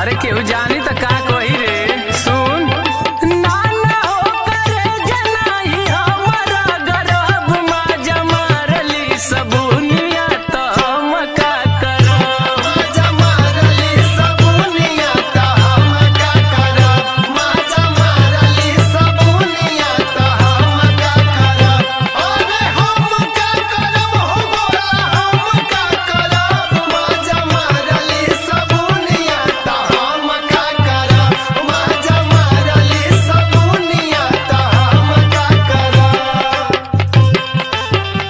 अरे केहू जानी त का कही रे। सुन नाना हो करे जनाई हमारा गरब मा जमारली सबुनिया त हम का करब। मा जमारली सबुनिया त हम का करब। मा जमारली सबुनिया त हम का करब। अरे हम का करब हो बोला हम का करब। मा जमारली सबुनिया त हम का करब। मा जमारली सबुनिया त हम का करब।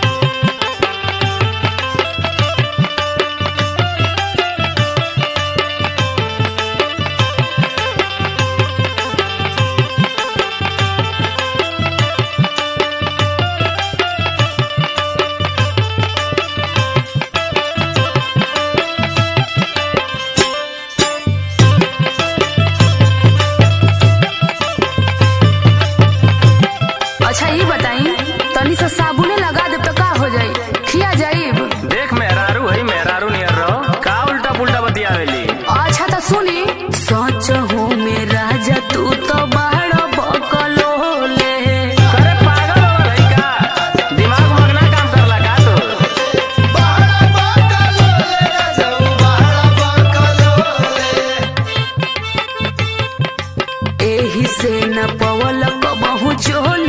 अच्छा ये बताई तनी सा साबुने लगा दे तो का हो जाई, खिया जाइब। देख मेहरारू है मेहरारू नियर रहो का उल्टा पुल्टा बतियावेली। अच्छा तो सुनी सच हो मेरा जा तू तो बड़ा बकलोले। अरे पागल हो गई का, दिमाग मगना काम करला का तू। बहरा बकलोले राजऊ बहरा बकलोले। एही से न पवल कबहू चोल